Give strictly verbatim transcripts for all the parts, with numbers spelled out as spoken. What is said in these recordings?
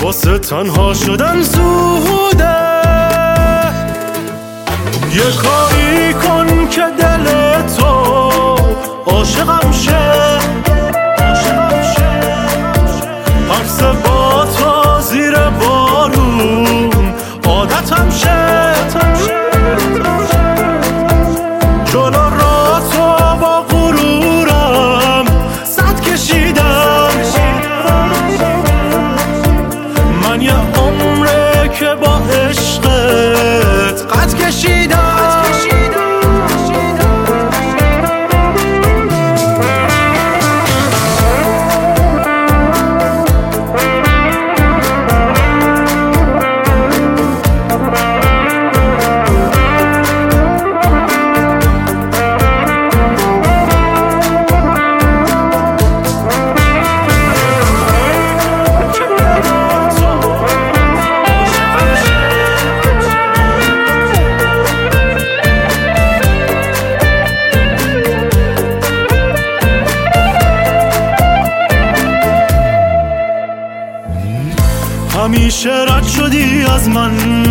واسه تنها شدن زوده. یه کاری کن که دل تو عاشقم شه، حرس با تو زیر بارون عادتم شه. جلو را تو با غرورم صد کشیدم، من یه عمره که با عشقت قد کشیدم. همیشه رد شدی از من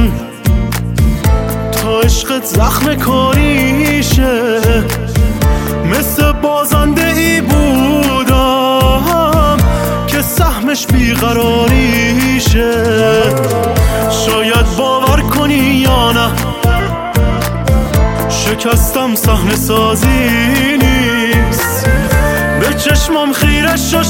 تا عشقت زخم کاریشه، مثل بازنده ای بودم که سهمش بیقراریشه. شاید باور کنی یا نه، شکستم صحنه سازی نیست، به چشمم خیره شو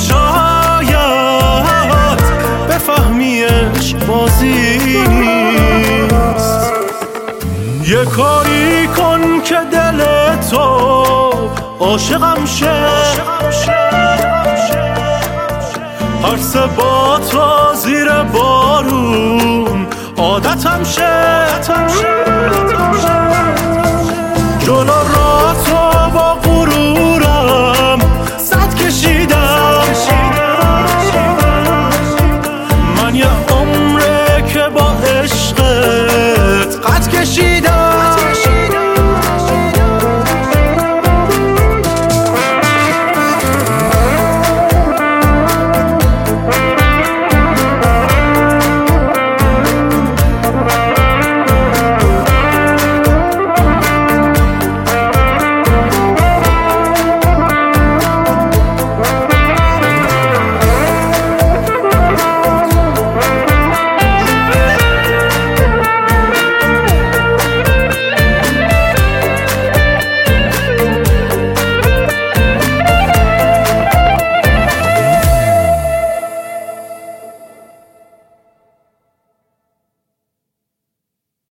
شاید بفهمی عشق بازی نیست. یه کاری کن که دل تو عاشقم شه، حرس با تو زیر بارون عادتم شه. جلو را تو